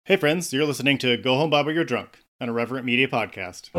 Hey friends, you're listening to Go Home Bible You're Drunk, an Irreverent Media podcast.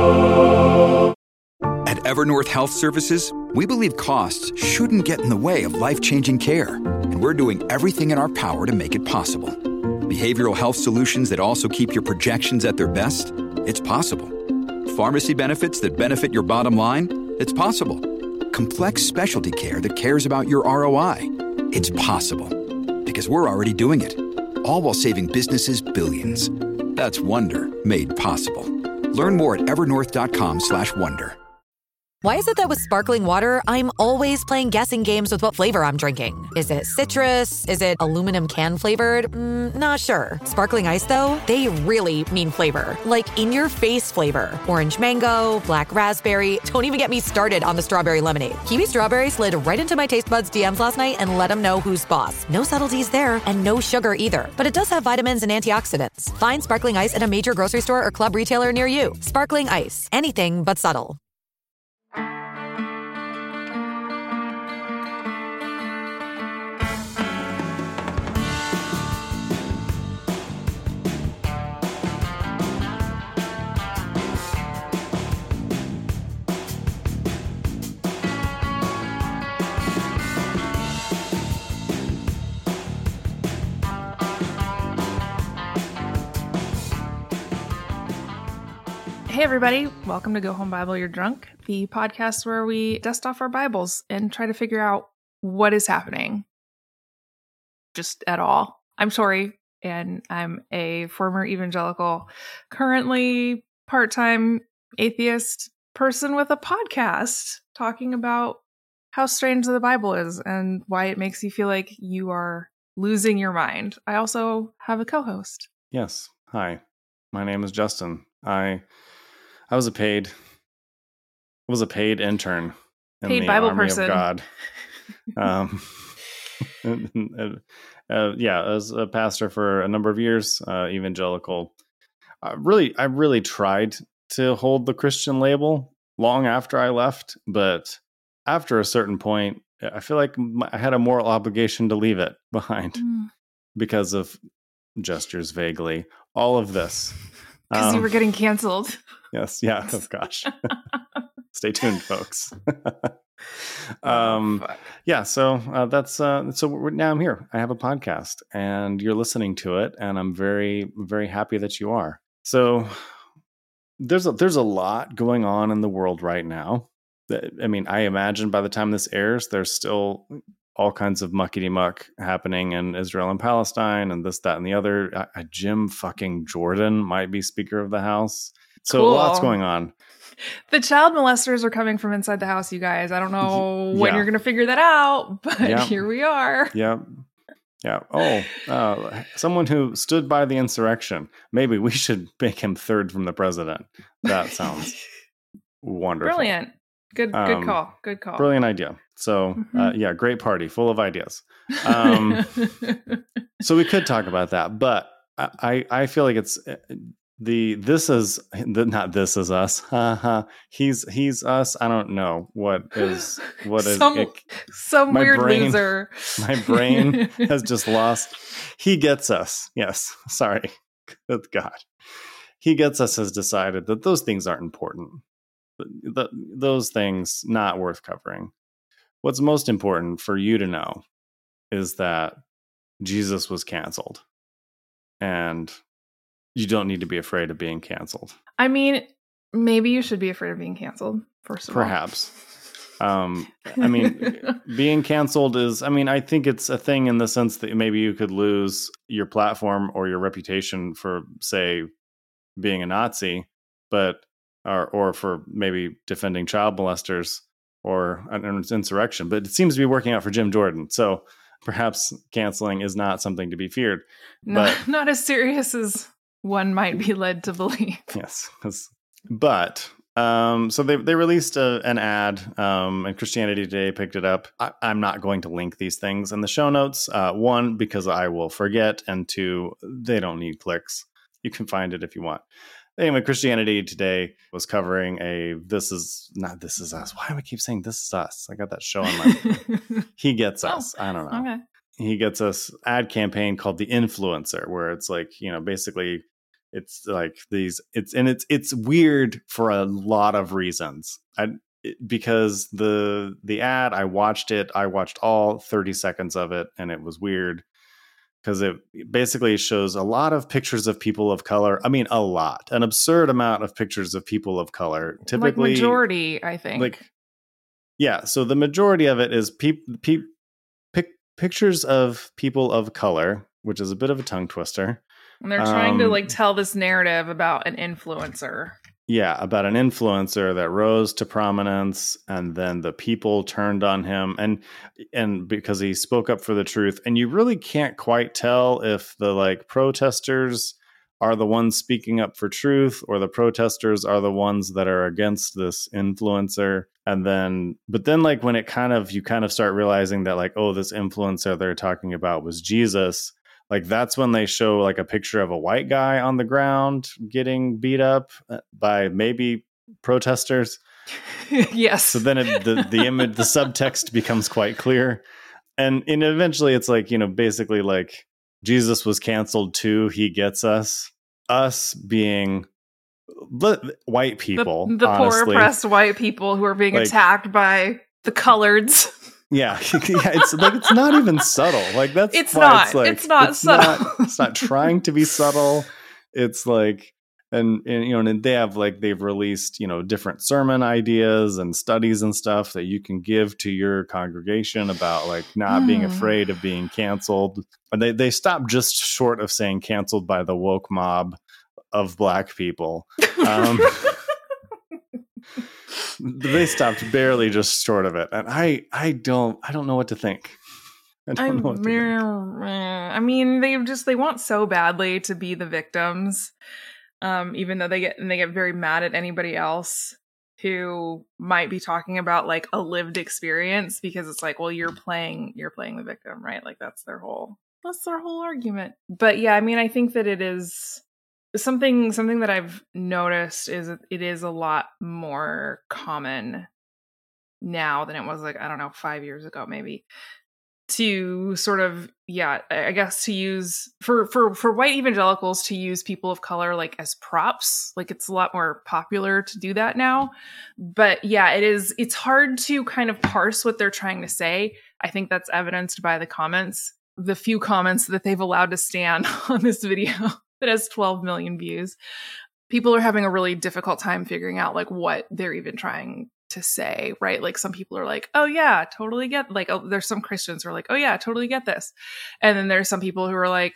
At Evernorth Health Services, we believe costs shouldn't get in the way of life-changing care, and we're doing everything in our power to make it possible. Behavioral health solutions that also keep your projections at their best? It's possible. Pharmacy benefits that benefit your bottom line? It's possible. Complex specialty care that cares about your ROI? It's possible. Because we're already doing it. All while saving businesses billions. That's Wonder made possible. Learn more at evernorth.com/wonder. Why is it that with sparkling water, I'm always playing guessing games with what flavor I'm drinking? Is it citrus? Is it aluminum can flavored? Not sure. Sparkling ice, though, they really mean flavor. Like in-your-face flavor. Orange mango, black raspberry. Don't even get me started on the strawberry lemonade. Kiwi Strawberry slid right into my taste buds DMs last night and let them know who's boss. No subtleties there, and no sugar either. But it does have vitamins and antioxidants. Find sparkling ice at a major grocery store or club retailer near you. Sparkling ice. Anything but subtle. Hey everybody, welcome to Go Home Bible You're Drunk, the podcast where we dust off our Bibles and try to figure out what is happening. Just at all. I'm Tori, and I'm a former evangelical, currently part-time atheist person with a podcast talking about how strange the Bible is and why it makes you feel like you are losing your mind. I also have a co-host. Yes. Hi. My name is Justin. I was a paid intern in Paid the Bible Army person. of God. As a pastor for a number of years, evangelical. I really tried to hold the Christian label long after I left, but after a certain point, I feel like I had a moral obligation to leave it behind because of gestures vaguely. All of this. Because you were getting canceled. Yes. Yeah. Oh, gosh. Stay tuned, folks. Now I'm here. I have a podcast and you're listening to it, and I'm very, very happy that you are. So there's a lot going on in the world right now. I mean, I imagine by the time this airs, there's still all kinds of muckety-muck happening in Israel and Palestine and this, that, and the other. Jim fucking Jordan might be Speaker of the House. So Cool. Lots going on. The child molesters are coming from inside the house, you guys. I don't know when you're going to figure that out, but Here we are. Yep. Yeah. Oh, someone who stood by the insurrection. Maybe we should make him third from the president. That sounds wonderful. Brilliant. Good call. Good call. Brilliant idea. So, great party, full of ideas. So we could talk about that, but I feel like it's this is us. He's us. I don't know what is some weird loser. My brain has just lost. He gets us. Yes. Sorry. Good God. He gets us has decided that those things aren't important. Those things not worth covering. What's most important for you to know is that Jesus was canceled, and you don't need to be afraid of being canceled. I mean, maybe you should be afraid of being canceled, first of all. Perhaps. Being canceled is, I think it's a thing in the sense that maybe you could lose your platform or your reputation for, say, being a Nazi, or for maybe defending child molesters or an insurrection. But it seems to be working out for Jim Jordan. So perhaps canceling is not something to be feared. Not as serious as one might be led to believe. Yes. So they released an ad, and Christianity Today picked it up. I'm not going to link these things in the show notes. One, because I will forget, and two, they don't need clicks. You can find it if you want. Anyway, Christianity Today was covering This Is Us. Why do I keep saying This Is Us? I got that show on my He Gets Us. I don't know. Okay. he gets this ad campaign called The Influencer, where it's like, basically it's like it's weird for a lot of reasons. Because the ad, I watched all 30 seconds of it, and it was weird because it basically shows a lot of pictures of people of color. I mean, an absurd amount of pictures of people of color. Typically, like majority, I think. Yeah. So the majority of it is pictures of people of color, which is a bit of a tongue twister. And they're trying to tell this narrative about an influencer. Yeah, about an influencer that rose to prominence, and then the people turned on him, and because he spoke up for the truth. And you really can't quite tell if the protesters are the ones speaking up for truth, or the protesters are the ones that are against this influencer. And then, but then when you kind of start realizing that this influencer they're talking about was Jesus. That's when they show a picture of a white guy on the ground getting beat up by maybe protesters. Yes. So then the image, the subtext becomes quite clear. And eventually it's basically Jesus was canceled too. He gets us being white people. The poor oppressed white people who are being attacked by the coloreds. Yeah, it's it's not even subtle. That's it's why not. It's not subtle. It's not trying to be subtle. It's and they have they've released different sermon ideas and studies and stuff that you can give to your congregation about not being afraid of being canceled. And they stopped just short of saying canceled by the woke mob of black people. They stopped barely just short of it, and I don't know what to think. I mean, they want so badly to be the victims, even though they get very mad at anybody else who might be talking about a lived experience, because it's well, you're playing the victim, right? That's their whole argument. But yeah, I mean, I think that it is something that I've noticed is it is a lot more common now than it was 5 years ago, maybe, to sort of, I guess, to use for white evangelicals to use people of color as props. It's a lot more popular to do that now. But yeah, it's hard to kind of parse what they're trying to say. I think that's evidenced by the few comments that they've allowed to stand on this video that has 12 million views. People are having a really difficult time figuring out what they're even trying to say, right? Some people are oh yeah, totally get, there's some Christians who are oh yeah, totally get this. And then there's some people who are I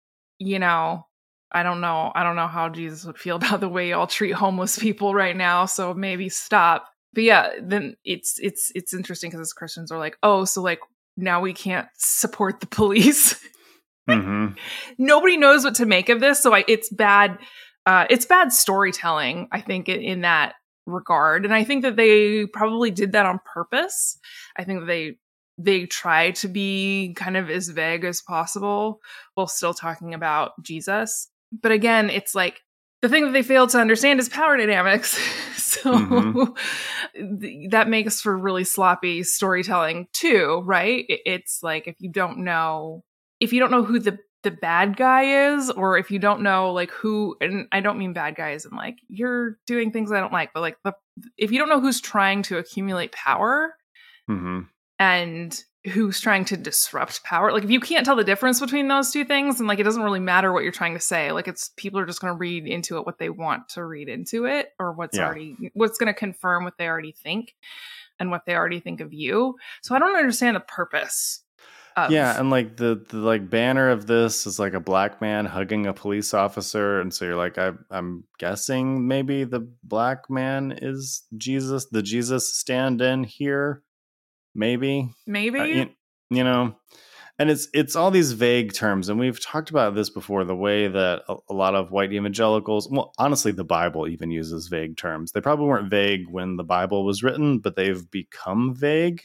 don't know how Jesus would feel about the way y'all treat homeless people right now, so maybe stop. But yeah, then it's interesting because Christians are oh, so now we can't support the police. Mm-hmm. Nobody knows what to make of this, so it's bad. It's bad storytelling, I think, in that regard, and I think that they probably did that on purpose. I think they try to be kind of as vague as possible while still talking about Jesus. But again, it's the thing that they fail to understand is power dynamics. So that makes for really sloppy storytelling too, right? It's if you don't know who the bad guy is, or if you don't know who, and I don't mean bad guys and you're doing things I don't like, but if you don't know who's trying to accumulate power and who's trying to disrupt power, if you can't tell the difference between those two things, and it doesn't really matter what you're trying to say, it's people are just going to read into it what they want to read into it, or what's going to confirm what they already think and what they already think of you. So I don't understand the purpose. Yeah, and the banner of this is a black man hugging a police officer, and so you're I'm guessing maybe the black man is Jesus, the Jesus stand-in here, maybe, and it's all these vague terms, and we've talked about this before. The way that a lot of white evangelicals, well, honestly, the Bible even uses vague terms. They probably weren't vague when the Bible was written, but they've become vague,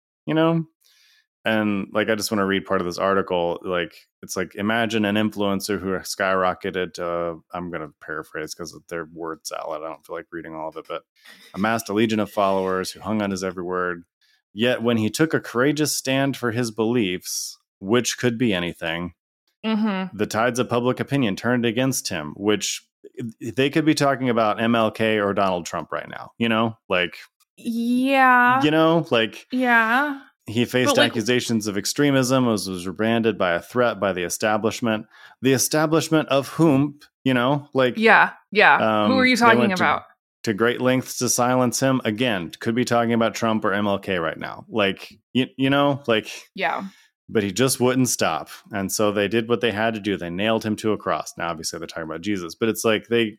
And I just want to read part of this article. It's imagine an influencer who skyrocketed, I'm going to paraphrase because they're word salad. I don't feel like reading all of it, but amassed a legion of followers who hung on his every word. Yet when he took a courageous stand for his beliefs, which could be anything. Mm-hmm. The tides of public opinion turned against him, which they could be talking about MLK or Donald Trump right now, like, yeah, like, yeah. He faced accusations of extremism, was rebranded by a threat by the establishment of whom, like, yeah. Who are you talking about? To great lengths to silence him. Again, could be talking about Trump or MLK right now. Like, like, yeah. But he just wouldn't stop. And so they did what they had to do. They nailed him to a cross. Now, obviously, they're talking about Jesus, but it's like they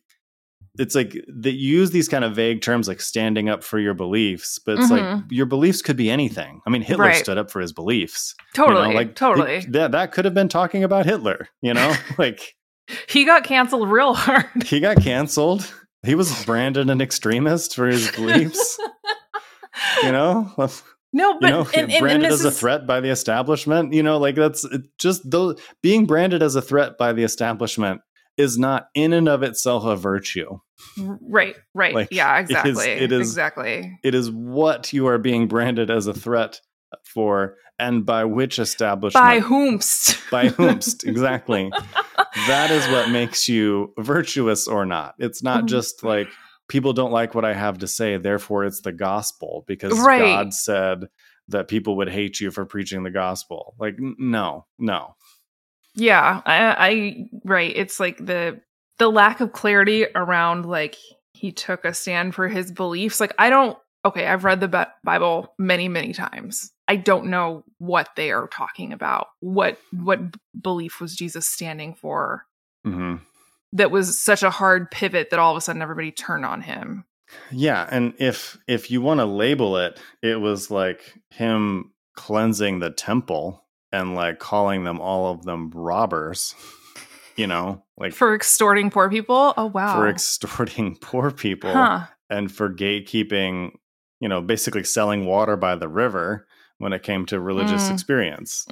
use these kind of vague terms like standing up for your beliefs, but it's like your beliefs could be anything. I mean, Hitler stood up for his beliefs. Totally. That could have been talking about Hitler, like he got canceled real hard. He got canceled. He was branded an extremist for his beliefs. No, but branded as a threat by the establishment. Like that's just those being branded as a threat by the establishment is not in and of itself a virtue. Right. Like, yeah, exactly. Exactly. It is what you are being branded as a threat for, and by which establishment. By whomst. By whomst, exactly. That is what makes you virtuous or not. It's not just like, people don't like what I have to say, therefore it's the gospel, because God said that people would hate you for preaching the gospel. Like, no. Yeah, I right. It's like the lack of clarity around like he took a stand for his beliefs. Like I've read the Bible many, many times. I don't know what they are talking about. What belief was Jesus standing for? Mm-hmm. That was such a hard pivot that all of a sudden everybody turned on him. Yeah, and if you want to label it, it was like him cleansing the temple. And like calling all of them robbers, like for extorting poor people. Oh, wow. For extorting poor people and for gatekeeping, basically selling water by the river when it came to religious experience,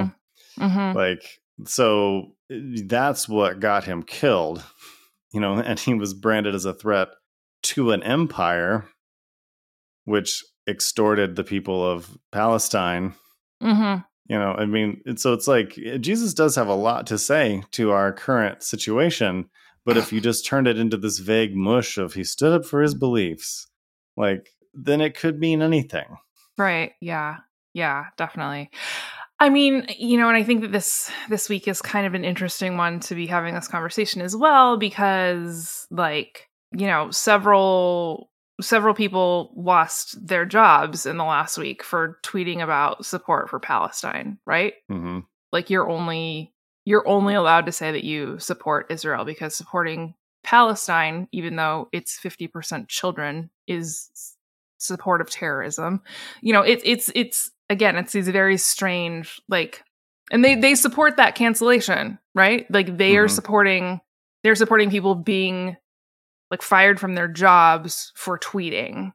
like, so that's what got him killed, and he was branded as a threat to an empire, which extorted the people of Palestine. Mm-hmm. So it's like Jesus does have a lot to say to our current situation, but if you just turned it into this vague mush of he stood up for his beliefs, like, then it could mean anything. Right. Yeah. Yeah, definitely. I mean, and I think that this week is kind of an interesting one to be having this conversation as well, because like, several people lost their jobs in the last week for tweeting about support for Palestine, right? Mm-hmm. Like you're only allowed to say that you support Israel, because supporting Palestine, even though it's 50% children, is support of terrorism. It's again, it's these very strange, like, and they support that cancellation, right? Like they're supporting people being like fired from their jobs for tweeting.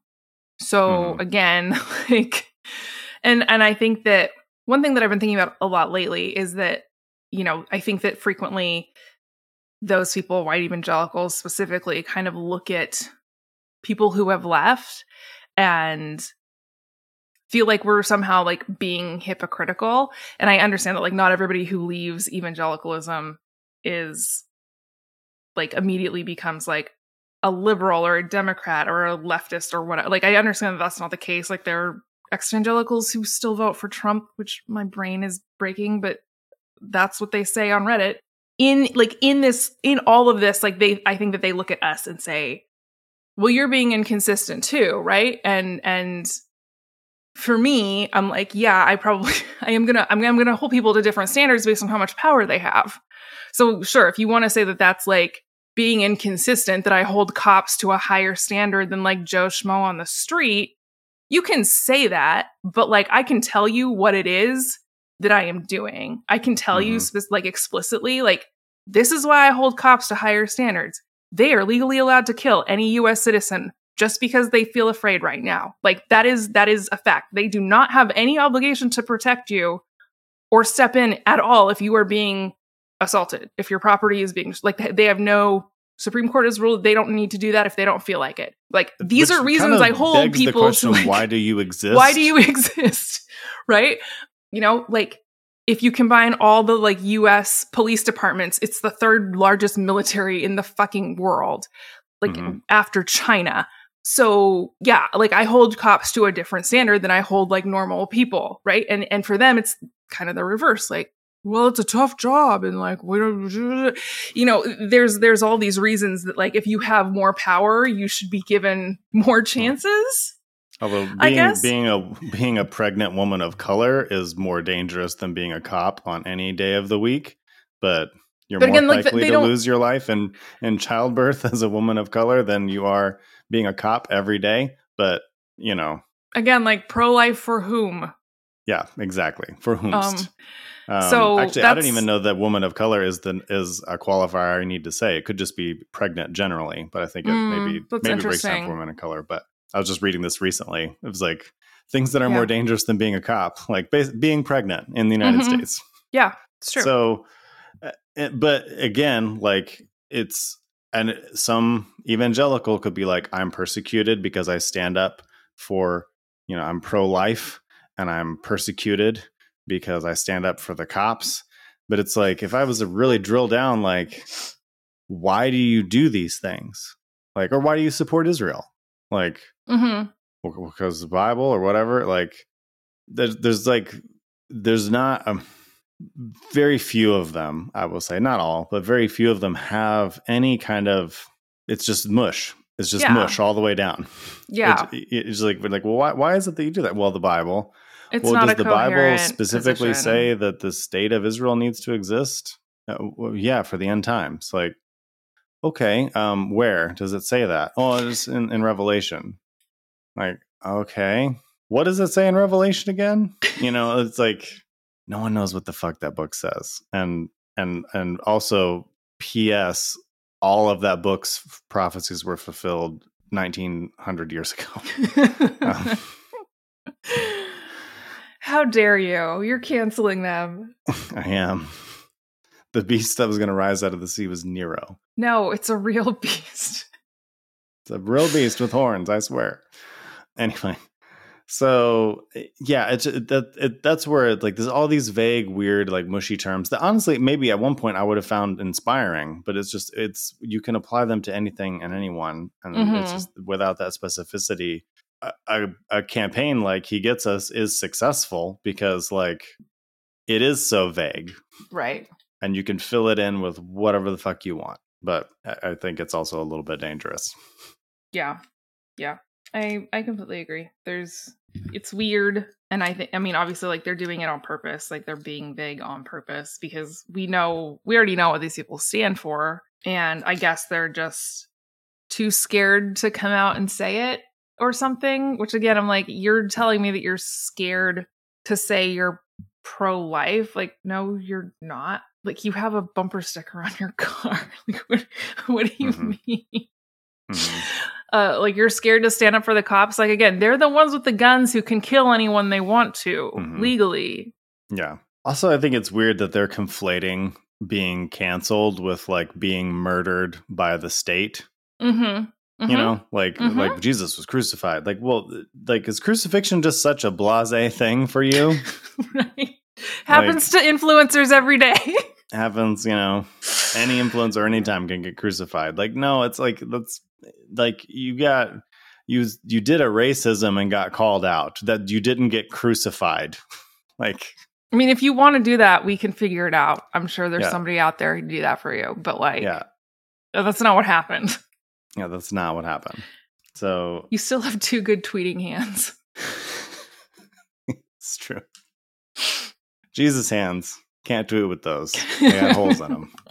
So again, like, and I think that one thing that I've been thinking about a lot lately is that, I think that frequently those people, white evangelicals specifically, kind of look at people who have left and feel like we're somehow like being hypocritical. And I understand that like not everybody who leaves evangelicalism is like immediately becomes like a liberal or a Democrat or a leftist or whatever. Like, I understand that that's not the case. Like, there are ex-evangelicals who still vote for Trump, which my brain is breaking, but that's what they say on Reddit. In all of this, like I think that they look at us and say, well, you're being inconsistent too, right? And for me, I'm like, yeah, I'm gonna hold people to different standards based on how much power they have. So sure, if you want to say that that's like being inconsistent, that I hold cops to a higher standard than like Joe Schmo on the street, you can say that, but like I can tell you what it is that I am doing. I can tell you like explicitly, like, this is why I hold cops to higher standards. They are legally allowed to kill any US citizen just because they feel afraid right now. Like that is a fact. They do not have any obligation to protect you or step in at all if you are being assaulted, if your property is being, like, they have no, Supreme Court has ruled they don't need to do that if they don't feel like it. Like, these are reasons I hold people the question, to, like, why do you exist? Why do you exist? Right? Like, if you combine all the like US police departments, it's the third largest military in the fucking world, like after China. So yeah, like I hold cops to a different standard than I hold like normal people, right? And for them, it's kind of the reverse. Like, well, it's a tough job, and like we don't, you know, there's all these reasons that like if you have more power, you should be given more chances. Although being a pregnant woman of color is more dangerous than being a cop on any day of the week, but you're more likely to lose your life in childbirth as a woman of color than you are being a cop every day. But, you know. Again, like pro-life for whom? Yeah, exactly. For whomst. So actually, I don't even know that woman of color is a qualifier I need to say. It could just be pregnant generally, but I think it maybe breaks down for women of color. But I was just reading this recently. It was like things that are more dangerous than being a cop, like being pregnant in the United States. Yeah, it's true. So, but again, like and some evangelical could be like, I'm persecuted because I stand up for, you know, I'm pro-life, and I'm persecuted because I stand up for the cops. But it's like, if I was to really drill down, like, why do you do these things? Like, or why do you support Israel? Like, because the Bible or whatever. Like, there's not very few of them, I will say, not all, but very few of them have any kind of, it's just mush. It's just mush all the way down. Yeah. It's like, well, why is it that you do that? Well, the Bible. It's not does a the Bible specifically position. say that the state of Israel needs to exist? Well, yeah, for the end times. Like, okay, where does it say that? Oh, it's in Revelation. Like, okay, what does it say in Revelation again? You know, it's like no one knows what the fuck that book says. And also, P.S. all of that book's prophecies were fulfilled 1900 years ago. How dare you? You're canceling them. I am. The beast that was going to rise out of the sea was Nero. No, it's a real beast. It's a real beast with horns, I swear. Anyway, so yeah, that's where like there's all these vague, weird, like mushy terms that honestly maybe at one point I would have found inspiring, but it's you can apply them to anything and anyone, and it's just without that specificity. A campaign like He Gets Us is successful because like it is so vague, right? And you can fill it in with whatever the fuck you want. But I think it's also a little bit dangerous. Yeah. I completely agree. It's weird. And I mean, obviously, like they're doing it on purpose. Like they're being vague on purpose because we already know what these people stand for. And I guess they're just too scared to come out and say it or something, which again, I'm like, you're telling me that you're scared to say you're pro-life. Like, no, you're not. Like you have a bumper sticker on your car. Like, what do you mean? Like you're scared to stand up for the cops. Like again, they're the ones with the guns who can kill anyone they want to legally. Yeah. Also, I think it's weird that they're conflating being canceled with like being murdered by the state. You know, like Jesus was crucified. Like, well, like is crucifixion just such a blasé thing for you? Right. Happens to influencers every day. Happens, you know, any influencer anytime can get crucified. Like, no, it's like that's like you did a racism and got called out. That you didn't get crucified. Like, I mean, if you want to do that, we can figure it out. I'm sure there's somebody out there who can do that for you. But like, that's not what happened. Yeah, that's not what happened. So you still have two good tweeting hands. It's true. Jesus' hands. Can't do it with those. They got holes in them.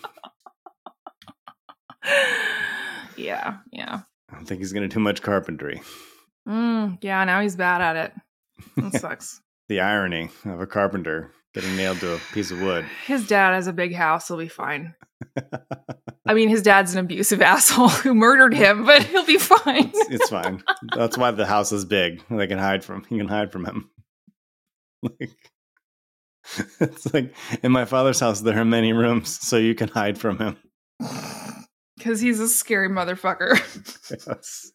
Yeah. I don't think he's going to do much carpentry. Yeah, now he's bad at it. That sucks. The irony of a carpenter getting nailed to a piece of wood. His dad has a big house. He'll be fine. I mean, his dad's an abusive asshole who murdered him, but he'll be fine. It's fine. That's why the house is big. He can hide from him. Like, it's like in my father's house, there are many rooms, so you can hide from him. Because he's a scary motherfucker. Yes.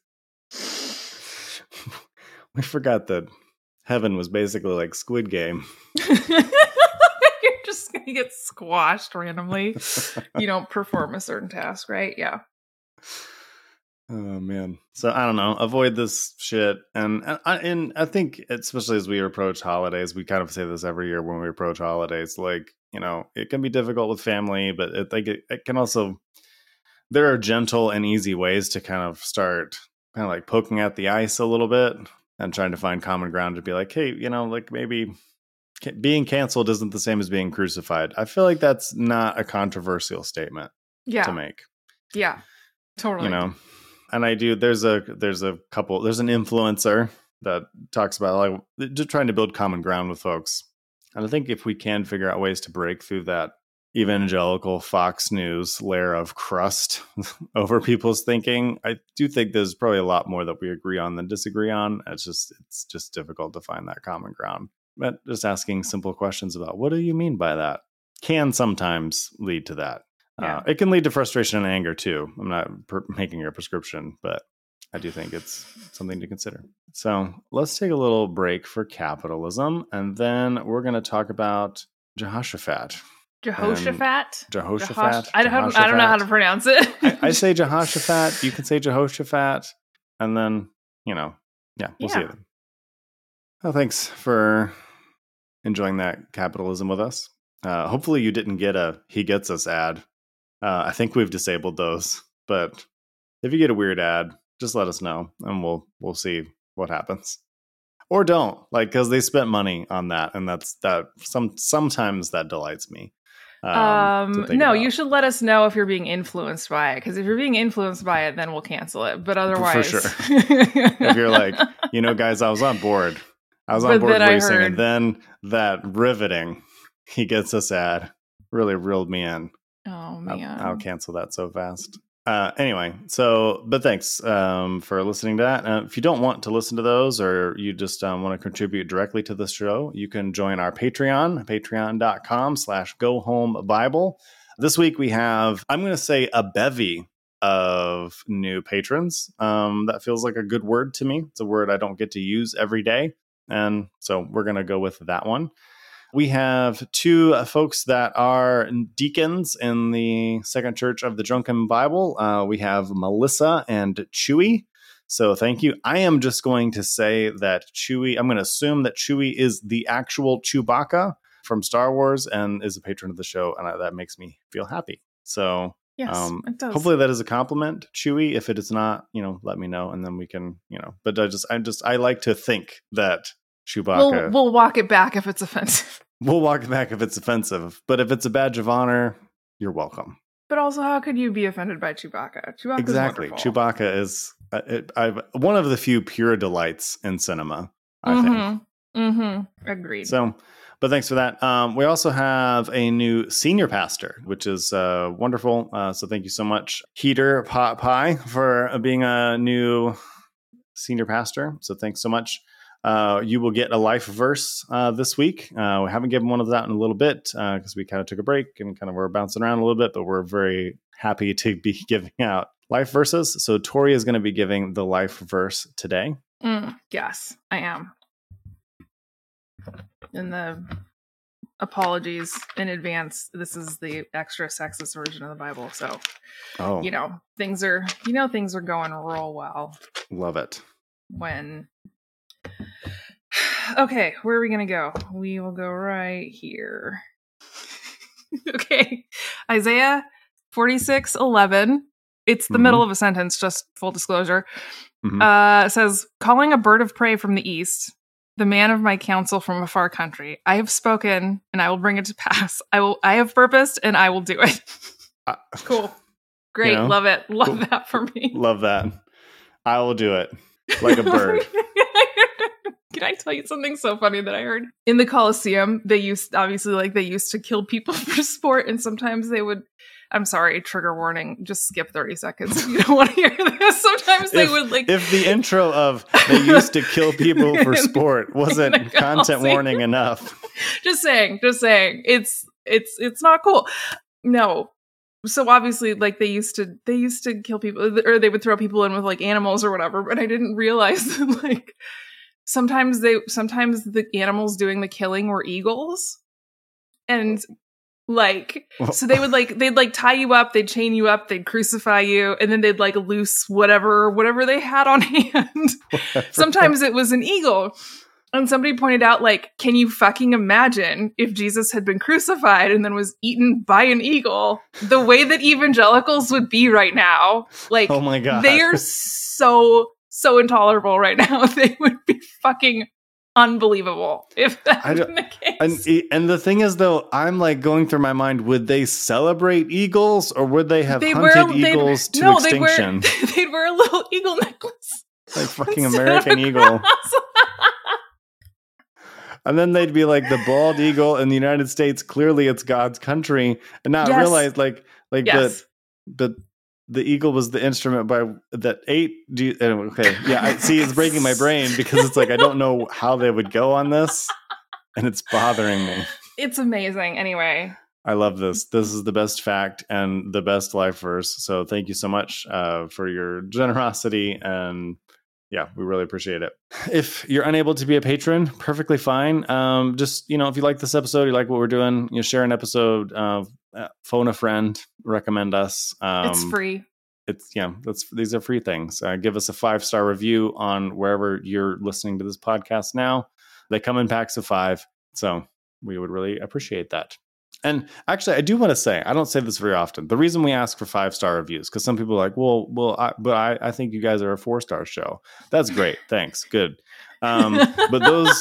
We forgot that heaven was basically like Squid Game. You get squashed randomly. You don't perform a certain task, right? Yeah. Oh man. So I don't know. Avoid this shit, and I think especially as we approach holidays, we kind of say this every year when we approach holidays. Like, it can be difficult with family, but it can also. There are gentle and easy ways to kind of start kind of like poking at the ice a little bit and trying to find common ground to be like, hey, like maybe being canceled isn't the same as being crucified. I feel like that's not a controversial statement to make. Yeah, totally. And I do. There's an influencer that talks about like just trying to build common ground with folks. And I think if we can figure out ways to break through that evangelical Fox News layer of crust over people's thinking, I do think there's probably a lot more that we agree on than disagree on. It's just difficult to find that common ground. But just asking simple questions about what do you mean by that can sometimes lead to that. Yeah. It can lead to frustration and anger too. I'm not making a prescription, but I do think it's something to consider. So let's take a little break for capitalism, and then we're going to talk about Jehoshaphat. Jehoshaphat. I don't know how to pronounce it. I say Jehoshaphat. You can say Jehoshaphat, and then we'll see it. Well, thanks for enjoying that capitalism with us. Hopefully, you didn't get a "he gets us" ad. I think we've disabled those, but if you get a weird ad, just let us know, and we'll see what happens. Or don't, because they spent money on that, and sometimes that delights me. No, you should let us know if you're being influenced by it, because if you're being influenced by it, then we'll cancel it. But otherwise, for sure. If you're like, guys, I was on board. Racing, and then that riveting "he gets us" ad really reeled me in. Oh man, I'll cancel that so fast. Anyway, but thanks for listening to that. If you don't want to listen to those, or you just want to contribute directly to the show, you can join our Patreon, patreon.com/GoHomeBible. This week we have, I'm going to say, a bevy of new patrons. That feels like a good word to me. It's a word I don't get to use every day. And so we're going to go with that one. We have two folks that are deacons in the Second Church of the Drunken Bible. We have Melissa and Chewy. So thank you. I am just going to say that I'm going to assume that Chewy is the actual Chewbacca from Star Wars and is a patron of the show. And that makes me feel happy. So yes, it does. Hopefully that is a compliment, Chewy. If it is not, let me know. And then we can, but I like to think that Chewbacca. We'll walk it back if it's offensive. We'll walk it back if it's offensive. But if it's a badge of honor, you're welcome. But also, how could you be offended by Chewbacca? Chewbacca's exactly. Wonderful. Chewbacca is one of the few pure delights in cinema, I think. Mm-hmm. Agreed. So, but thanks for that. We also have a new senior pastor, which is wonderful. So thank you so much, Heater Pot Pie, for being a new senior pastor. So thanks so much. You will get a life verse this week. We haven't given one of that in a little bit because we kind of took a break and kind of were bouncing around a little bit, but we're very happy to be giving out life verses. So Tori is going to be giving the life verse today. Yes, I am. In the apologies in advance, this is the extra sexist version of the Bible. So, things are going real well. Love it. Okay, where are we going to go? We will go right here. Okay. Isaiah 46:11. It's the middle of a sentence, just full disclosure. It says, calling a bird of prey from the east, the man of my counsel from a far country. I have spoken and I will bring it to pass. I have purposed and I will do it. Cool. Great. Love it. Love that for me. Love that. I will do it like a bird. Can I tell you something so funny that I heard? In the Colosseum, they used to kill people for sport, and sometimes they would, I'm sorry, trigger warning, just skip 30 seconds if you don't want to hear this. Sometimes they would if the intro of they used to kill people for sport wasn't content warning enough. Just saying. It's not cool. No. So obviously, they used to kill people, or they would throw people in with animals or whatever, but I didn't realize that sometimes the animals doing the killing were eagles. And Like, so they would they'd tie you up, they'd chain you up, they'd crucify you, and then they'd like loose whatever they had on hand. Sometimes it was an eagle. And somebody pointed out, like, can you fucking imagine if Jesus had been crucified and then was eaten by an eagle, the way that evangelicals would be right now? Like, oh my God, they are so intolerable right now. They would be fucking unbelievable if that had been the case. And the thing is, though, I'm like going through my mind, would they celebrate eagles or would they have hunted eagles to extinction? They'd wear a little eagle necklace. Like fucking American eagle. And then they'd be like the bald eagle in the United States. Clearly, it's God's country, and not realize that the eagle was the instrument that ate. Okay, yeah. I see. It's breaking my brain because it's like I don't know how they would go on this, and it's bothering me. It's amazing. Anyway, I love this. This is the best fact and the best life verse. So thank you so much for your generosity and. Yeah, we really appreciate it. If you're unable to be a patron, perfectly fine. Just, if you like this episode, you like what we're doing, share an episode, phone a friend, recommend us. It's free. These are free things. Give us a 5-star review on wherever you're listening to this podcast now. They come in packs of 5. So we would really appreciate that. And actually, I do want to say, I don't say this very often. The reason we ask for 5-star reviews, because some people are like, I think you guys are a 4-star show. That's great. Thanks. Good. But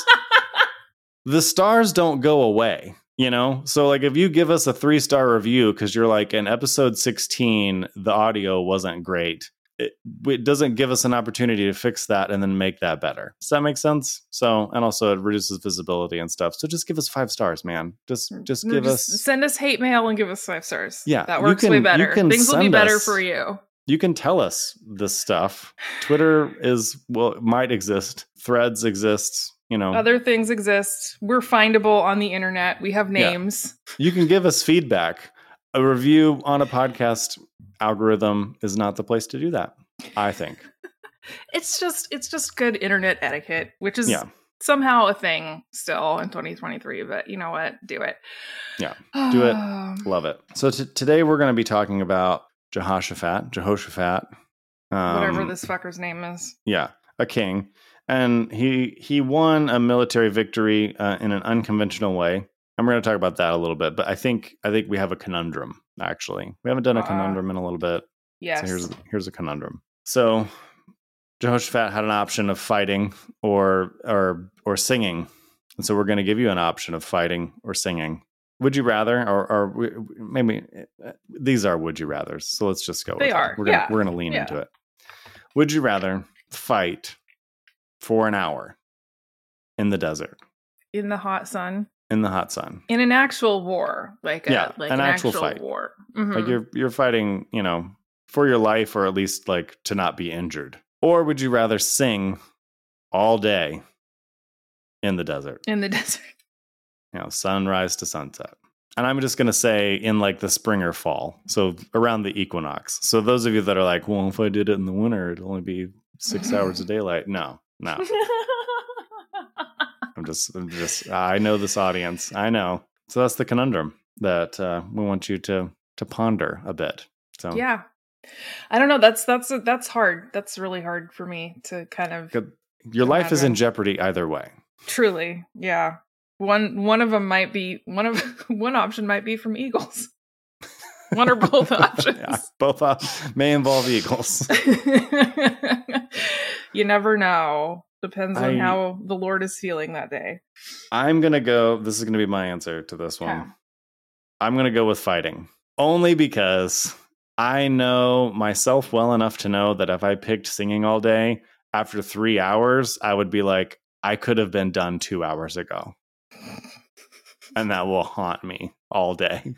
the stars don't go away, So like if you give us a 3-star review, because you're like in episode 16, the audio wasn't great. It doesn't give us an opportunity to fix that and then make that better. Does that make sense? So, and also it reduces visibility and stuff. So just give us 5 stars, man. Just send us hate mail and give us 5 stars. Yeah. That works way better. Things will be better for you. You can tell us this stuff. Twitter might exist. Threads exists. Other things exist. We're findable on the internet. We have names. Yeah. You can give us feedback. A review on a podcast algorithm is not the place to do that, I think. It's just good internet etiquette, which is somehow a thing still in 2023, but you know what? Do it. Yeah, do it. Love it. So today we're going to be talking about Jehoshaphat, whatever this fucker's name is. Yeah, a king. And he won a military victory in an unconventional way. And we're going to talk about that a little bit, but I think we have a conundrum. Actually, we haven't done a conundrum in a little bit. Yes. So here's a conundrum. So Jehoshaphat had an option of fighting or singing, and so we're going to give you an option of fighting or singing. Would you rather, or maybe these are would you rather's? So let's just go. They are. We're going to lean into it. Would you rather fight for an hour in the desert, in the hot sun? In the hot sun, in an actual war, like an actual fight. War, mm-hmm. Like you're fighting, for your life, or at least like to not be injured. Or would you rather sing all day in the desert? In the desert, sunrise to sunset. And I'm just gonna say in like the spring or fall, so around the equinox. So those of you that are like, well, if I did it in the winter, it'd only be 6 hours of daylight. No. I'm just. I know this audience. I know. So that's the conundrum that we want you to ponder a bit. So yeah, I don't know. That's hard. That's really hard for me to kind of. Your life is in jeopardy either way. Truly, yeah. One of them might be one option might be from eagles. One or both options. Yeah, both may involve eagles. You never know. Depends on how the Lord is feeling that day. I'm going to go. This is going to be my answer to this one. Okay. I'm going to go with fighting. Only because I know myself well enough to know that if I picked singing all day, after 3 hours, I would be like, I could have been done 2 hours ago. And that will haunt me all day.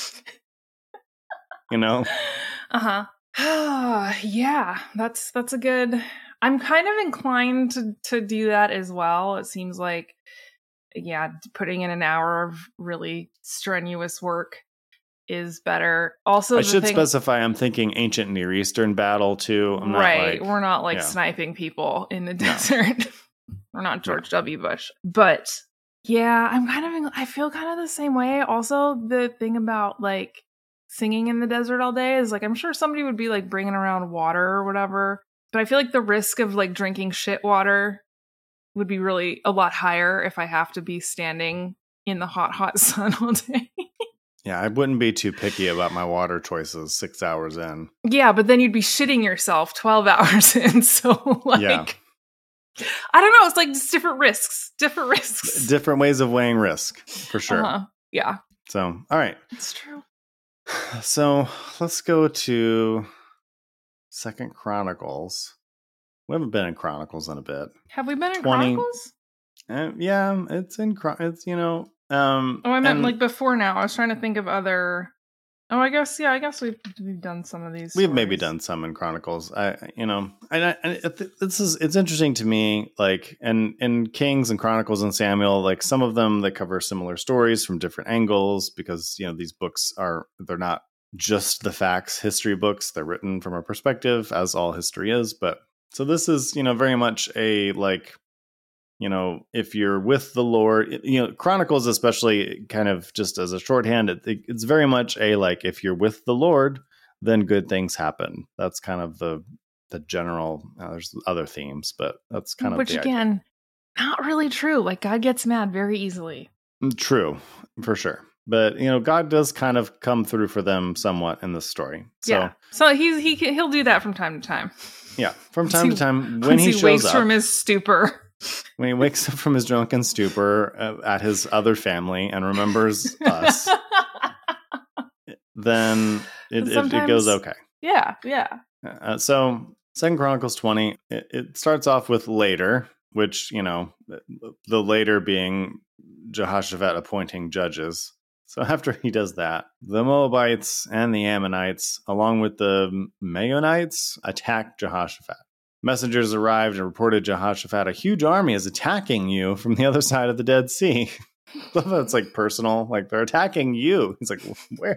Uh-huh. Yeah, that's a good... I'm kind of inclined to do that as well. It seems like, putting in an hour of really strenuous work is better. Also, I should specify I'm thinking ancient Near Eastern battle too. We're not sniping people in the desert. We're not George W. Bush. But Yeah, I feel kind of the same way. Also, the thing about like singing in the desert all day is like, I'm sure somebody would be like bringing around water or whatever. But I feel like the risk of like drinking shit water would be really a lot higher if I have to be standing in the hot sun all day. Yeah, I wouldn't be too picky about my water choices 6 hours in. Yeah, but then you'd be shitting yourself 12 hours in. So like, Yeah. I don't know. It's like just different risks. Different ways of weighing risk, for sure. Yeah. So, all right. It's true. So let's go to 2nd Chronicles. We haven't been in Chronicles in a bit. Have we been in Chronicles? Yeah, it's in it's I meant like before now. I was trying to think of other. Oh, I guess we've done some of these. We've maybe done some in Chronicles. It's interesting to me, like, and in Kings and Chronicles and Samuel, like some of them that cover similar stories from different angles, because these books they're not just the facts history books. They're written from a perspective, as all history is. But so this is very much a like. If you're with the Lord, Chronicles, especially kind of just as a shorthand, it's very much a like, if you're with the Lord, then good things happen. That's kind of the general, there's other themes, but that's kind of which again, not really true. Like God gets mad very easily. True, for sure. But, God does kind of come through for them somewhat in this story. So, yeah. So he'll do that from time to time. Yeah. From time to time when he shows wakes up. From his stupor. When he wakes up from his drunken stupor at his other family and remembers us, then it goes okay. Yeah. So 2 Chronicles 20, it starts off with later, which, the later being Jehoshaphat appointing judges. So after he does that, the Moabites and the Ammonites, along with the Maonites, attack Jehoshaphat. Messengers arrived and reported Jehoshaphat, a huge army is attacking you from the other side of the Dead Sea. I love how it's like personal, like they're attacking you. He's like, where?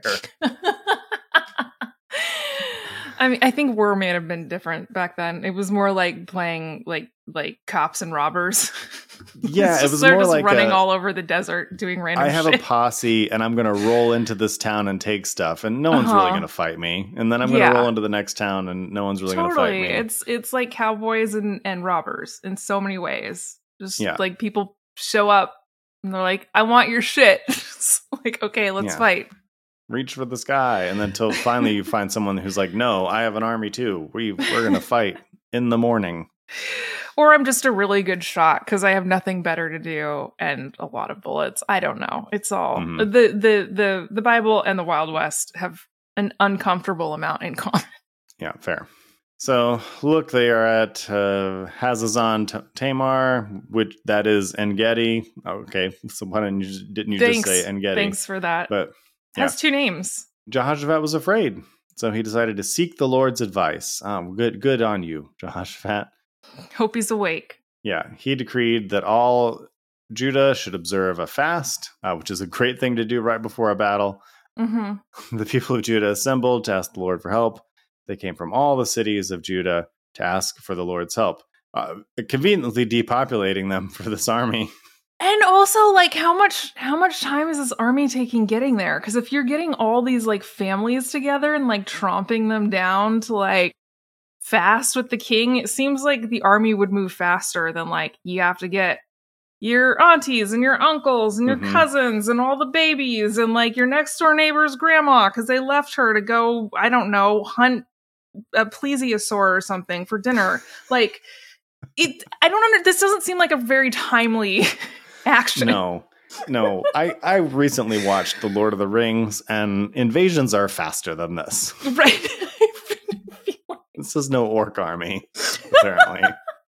I mean, I think war may have been different back then. It was more like playing like cops and robbers. Yeah, it was they're more just like running all over the desert doing random shit. I have a posse and I'm going to roll into this town and take stuff and no one's really going to fight me. And then I'm going to roll into the next town and no one's really going to fight me. It's like cowboys and robbers in so many ways. Just like people show up and they're like, I want your shit. It's like, okay, let's fight. Reach for the sky. And then until finally you find someone who's like, no, I have an army too. We're going to fight in the morning. Or I'm just a really good shot because I have nothing better to do and a lot of bullets. I don't know. It's all the Bible and the Wild West have an uncomfortable amount in common. Yeah, fair. So look, they are at Hazazon Tamar, which that is En-Gedi. Okay, so why didn't you just say En-Gedi? Thanks for that. But it has 2 names. Jehoshaphat was afraid, so he decided to seek the Lord's advice. Good on you, Jehoshaphat. Hope he's awake. Yeah, he decreed that all Judah should observe a fast, which is a great thing to do right before a battle. Mm-hmm. The people of Judah assembled to ask the Lord for help. They came from all the cities of Judah to ask for the Lord's help, conveniently depopulating them for this army. And also, like, how much time is this army taking getting there? Because if you're getting all these like families together and like tromping them down to like fast with the king, it seems like the army would move faster than like you have to get your aunties and your uncles and your cousins and all the babies and like your next door neighbor's grandma because they left her to go, I don't know, hunt a plesiosaur or something for dinner. Like this doesn't seem like a very timely action. No. I recently watched The Lord of the Rings and invasions are faster than this. Right. This is no orc army, apparently.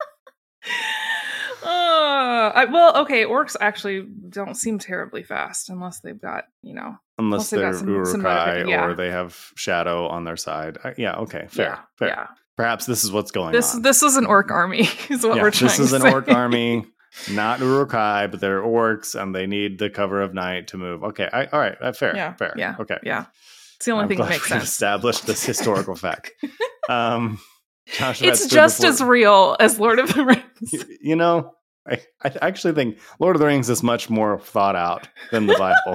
Okay, orcs actually don't seem terribly fast unless they've got, unless they're Uruk-hai or they have shadow on their side. Okay, fair. Yeah. Perhaps this is what's going on. This is an orc army, is what we're trying to say. This is an orc army, not Uruk-hai, but they're orcs and they need the cover of night to move. Okay, all right, fair. Yeah, fair. Yeah, okay. Yeah. It's the only thing that makes sense. Established this historical fact. It's just as real as Lord of the Rings. I actually think Lord of the Rings is much more thought out than the Bible.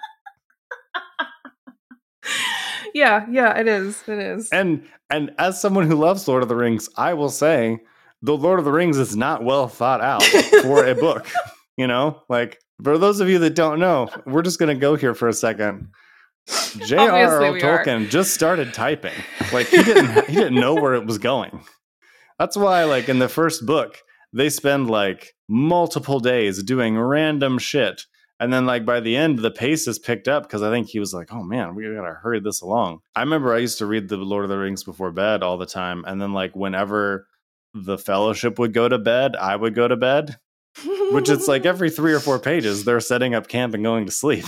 Yeah, it is. It is. And as someone who loves Lord of the Rings, I will say the Lord of the Rings is not well thought out for a book. You know, like for those of you that don't know, we're just going to go here for a second. J.R.R. Tolkien just started typing. Like he didn't know where it was going. That's why, like in the first book, they spend like multiple days doing random shit. And then like by the end, the pace is picked up because I think he was like, oh man, we gotta hurry this along. I remember I used to read the Lord of the Rings before bed all the time. And then like whenever the Fellowship would go to bed, I would go to bed, which it's like every 3 or 4 pages, they're setting up camp and going to sleep.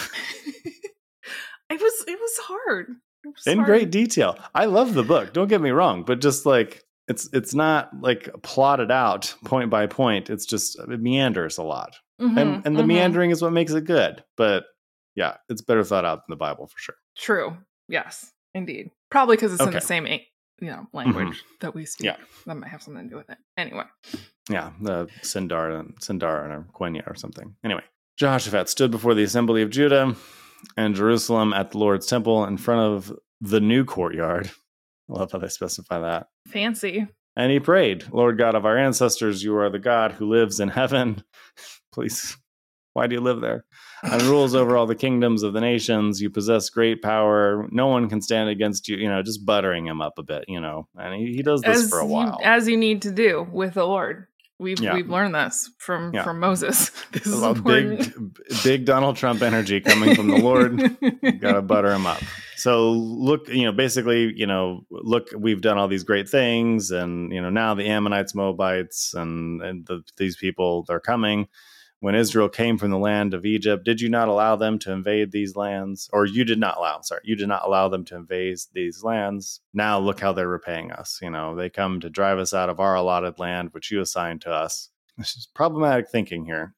It was hard. In great detail. I love the book. Don't get me wrong, but just like it's not like plotted out point by point. It's just it meanders a lot. Mm-hmm, and the meandering is what makes it good. But yeah, it's better thought out than the Bible for sure. True. Yes, indeed. Probably because it's in the same language that we speak. Yeah. That might have something to do with it. Anyway. Yeah, the Sindar or Quenya or something. Anyway, Jehoshaphat stood before the assembly of Judah and Jerusalem at the Lord's temple in front of the new courtyard. I love how they specify that. Fancy. And he prayed, Lord God of our ancestors, you are the God who lives in heaven. Please, why do you live there? And rules over all the kingdoms of the nations. You possess great power. No one can stand against you. You know, just buttering him up a bit, you know. And he does this for a while. As you need to do with the Lord. We've learned this from Moses. This is big Donald Trump energy coming from the Lord. Got to butter him up. So look, basically, look, we've done all these great things, and now the Ammonites, Moabites, and these people, they're coming. When Israel came from the land of Egypt, did you not allow them to invade these lands? Or you did not allow them to invade these lands. Now look how they're repaying us. They come to drive us out of our allotted land, which you assigned to us. This is problematic thinking here.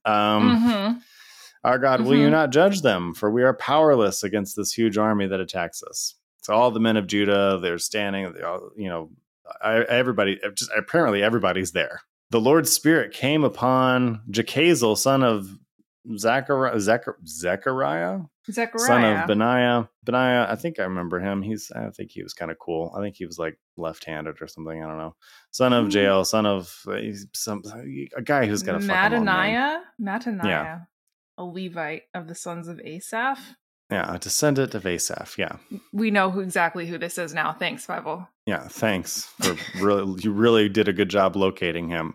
Our God, will you not judge them? For we are powerless against this huge army that attacks us. So all the men of Judah, they're standing, everybody, apparently everybody's there. The Lord's Spirit came upon Jechazel, son of Zechariah, son of Benaiah. Benaiah, I think I remember him. I think he was kind of cool. I think he was like left-handed or something. I don't know. Son of Jael, son of a guy who's got a fucking long name. Mattaniah, a Levite of the sons of Asaph. Yeah, a descendant of Asaph. Yeah, we know exactly who this is now. Thanks, Bible. Yeah, thanks for you really did a good job locating him.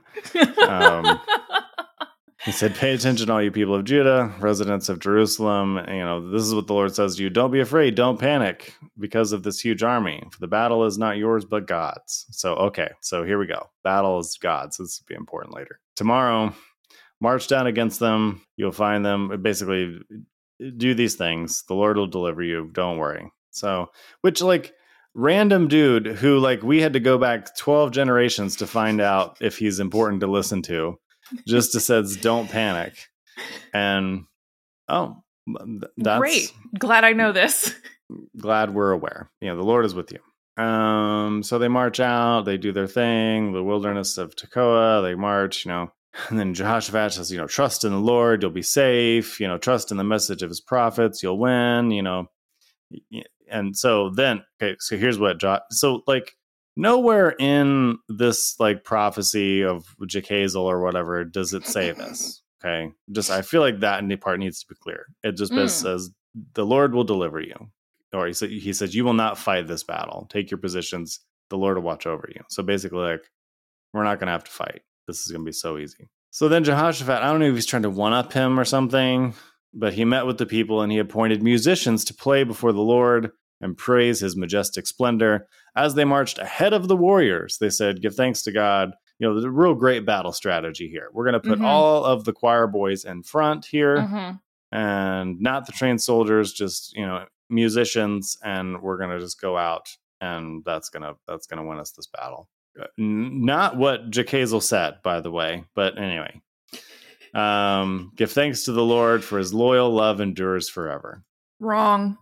He said, "Pay attention, all you people of Judah, residents of Jerusalem. This is what the Lord says to you: Don't be afraid, don't panic because of this huge army. For the battle is not yours, but God's." So here we go. Battle is God's. This will be important later. Tomorrow, march down against them. You'll find them. Basically, do these things. The Lord will deliver you. Don't worry. So, which like random dude who like we had to go back 12 generations to find out if he's important to listen to, just says don't panic. And that's great. Glad I know this. Glad we're aware. The Lord is with you. So they march out. They do their thing. The wilderness of Tekoa. They march. And then Jehoshaphat says, trust in the Lord, you'll be safe, trust in the message of his prophets, you'll win, And so then, so here's what, so like nowhere in this like prophecy of Jechazel or whatever, does it say this. Okay. I feel like that part needs to be clear. It just says the Lord will deliver you. Or he says, you will not fight this battle. Take your positions. The Lord will watch over you. So basically like, we're not going to have to fight. This is going to be so easy. So then Jehoshaphat, I don't know if he's trying to one-up him or something, but he met with the people and he appointed musicians to play before the Lord and praise his majestic splendor. As they marched ahead of the warriors, they said, give thanks to God. There's a real great battle strategy here. We're going to put all of the choir boys in front here and not the trained soldiers, just, musicians. And we're going to just go out and that's going to win us this battle. Not what Jechazel said, by the way, but anyway, give thanks to the Lord for his loyal love endures forever. Wrong.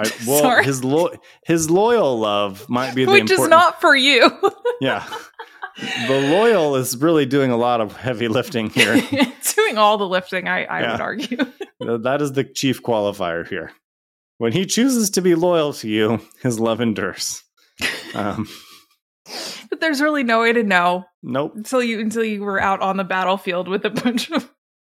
His loyal love might be the which is not for you. Yeah. The loyal is really doing a lot of heavy lifting here. It's doing all the lifting, I would argue. That is the chief qualifier here. When he chooses to be loyal to you, his love endures. But there's really no way to know. Nope. Until you were out on the battlefield with a bunch of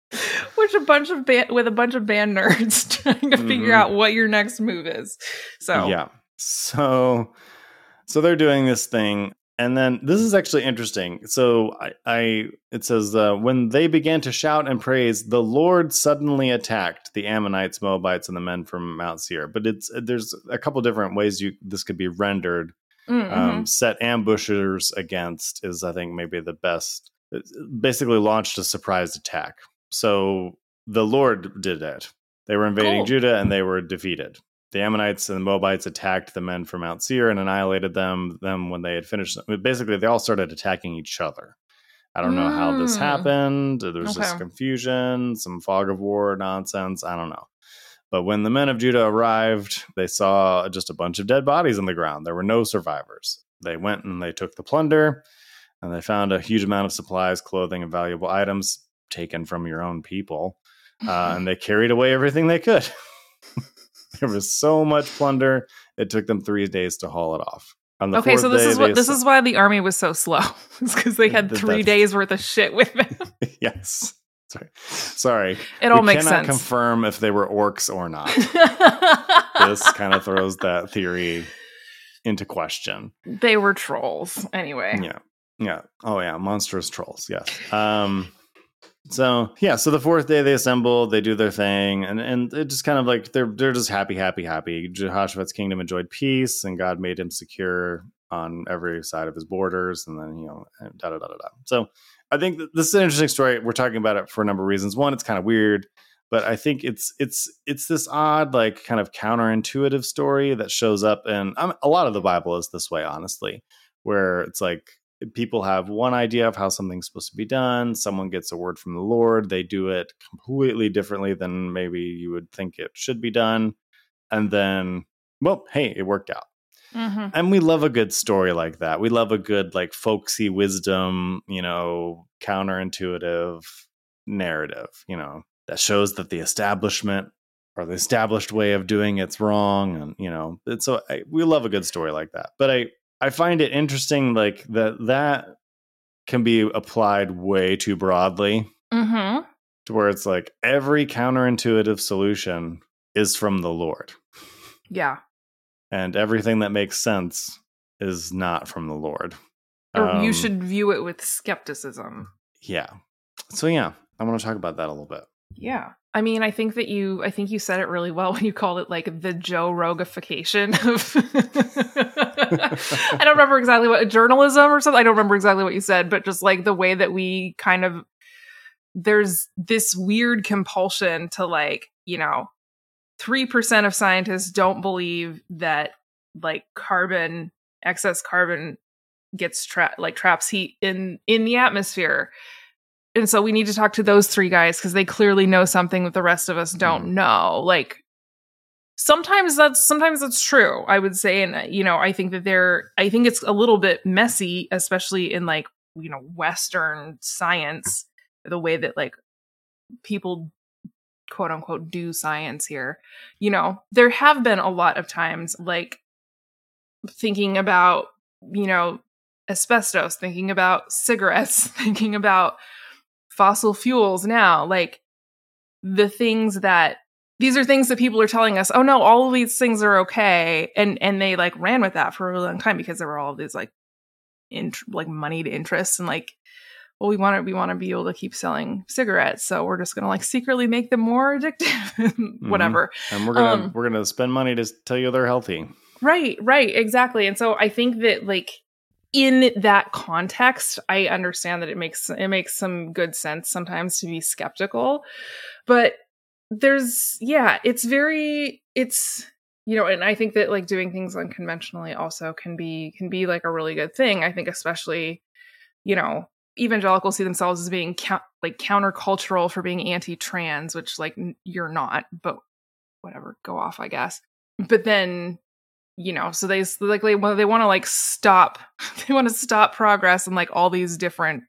band nerds trying to figure out what your next move is. So yeah. So they're doing this thing. And then this is actually interesting. So it says, when they began to shout and praise, the Lord suddenly attacked the Ammonites, Moabites, and the men from Mount Seir. But there's a couple different ways this could be rendered. Set ambushers against is, I think, maybe the best. It basically launched a surprise attack. So the Lord did it. They were invading Judah and they were defeated. The Ammonites and the Moabites attacked the men from Mount Seir and annihilated them when they had finished. Basically, they all started attacking each other. I don't know how this happened. There was just confusion, some fog of war nonsense. I don't know. But when the men of Judah arrived, they saw just a bunch of dead bodies on the ground. There were no survivors. They went and they took the plunder, and they found a huge amount of supplies, clothing, and valuable items taken from your own people. And they carried away everything they could. There was so much plunder, it took them 3 days to haul it off. Okay, so this is why the army was so slow. It's because they had 3 days worth of shit with them. Yes. Sorry. It all makes sense. We cannot confirm if they were orcs or not. This kind of throws that theory into question. They were trolls, anyway. Yeah. Oh, yeah. Monstrous trolls. Yes. So the fourth day they assemble, they do their thing, and it just kind of like they're just happy. Jehoshaphat's kingdom enjoyed peace, and God made him secure on every side of his borders, and then So I think this is an interesting story. We're talking about it for a number of reasons. One, it's kind of weird, but I think it's this odd, like, kind of counterintuitive story that shows up, and a lot of the Bible is this way, honestly, where it's like people have one idea of how something's supposed to be done. Someone gets a word from the Lord. They do it completely differently than maybe you would think it should be done. And then, well, hey, it worked out. And we love a good story like that. We love a good, like, folksy wisdom, counterintuitive narrative, that shows that the establishment or the established way of doing it's wrong. And, we love a good story like that. But I find it interesting, like, that can be applied way too broadly to where it's like every counterintuitive solution is from the Lord. Yeah. And everything that makes sense is not from the Lord. Or you should view it with skepticism. Yeah. So, I want to talk about that a little bit. Yeah. I mean, I think you said it really well when you called it, like, the Joe Rogification of I don't remember exactly what, journalism or something. I don't remember exactly what you said, but just like the way that we kind of, there's this weird compulsion to, like, 3% of scientists don't believe that, like, excess carbon gets traps heat in the atmosphere. And so we need to talk to those 3 guys because they clearly know something that the rest of us don't know. Like, sometimes that's true, I would say. And, I think it's a little bit messy, especially in, like, Western science, the way that, like, people quote unquote do science here. There have been a lot of times, like, thinking about, asbestos, thinking about cigarettes, thinking about fossil fuels now, like, these are things that people are telling us, oh no, all of these things are okay. And they, like, ran with that for a really long time because there were all of these, like, moneyed interests, and, like, well, we want to be able to keep selling cigarettes, so we're just going to, like, secretly make them more addictive, whatever. And we're going to spend money to tell you they're healthy. Right, exactly. And so I think that, like, in that context, I understand that it makes some good sense sometimes to be skeptical, but and I think that, like, doing things unconventionally also can be like a really good thing. I think especially, evangelicals see themselves as being countercultural for being anti-trans, which, like, you're not, but whatever, go off, I guess. But then so they want to like stop, they want to stop progress in like all these different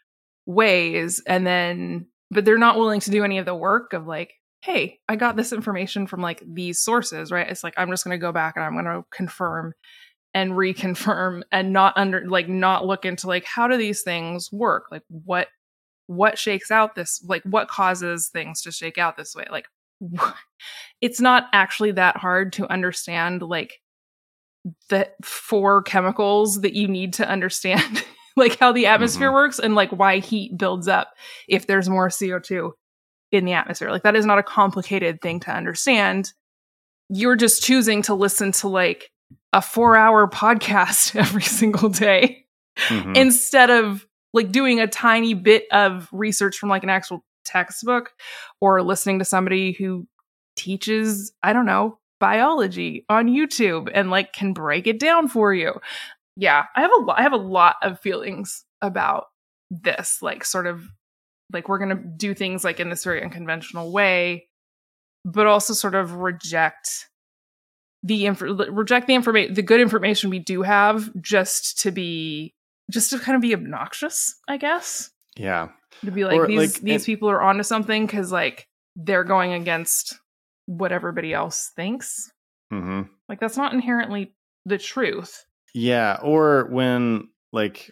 ways. And then, but they're not willing to do any of the work of like, hey, I got this information from like these sources, right? It's like, I'm just going to go back and I'm going to confirm and reconfirm and not look into like, how do these things work? Like what shakes out this, like what causes things to shake out this way? Like it's not actually that hard to understand like the 4 chemicals that you need to understand like how the atmosphere works and like why heat builds up if there's more CO2 in the atmosphere. Like that is not a complicated thing to understand. You're just choosing to listen to like a 4-hour podcast every single day instead of like doing a tiny bit of research from like an actual textbook or listening to somebody who teaches, I don't know, biology on YouTube and like can break it down for you. Yeah, I have a lot of feelings about this, like sort of like we're going to do things like in this very unconventional way, but also sort of reject the information, the good information we do have just to kind of be obnoxious, I guess. Yeah. To be like, these people are onto something because like they're going against what everybody else thinks. Mm-hmm. Like that's not inherently the truth. Yeah. Or when like,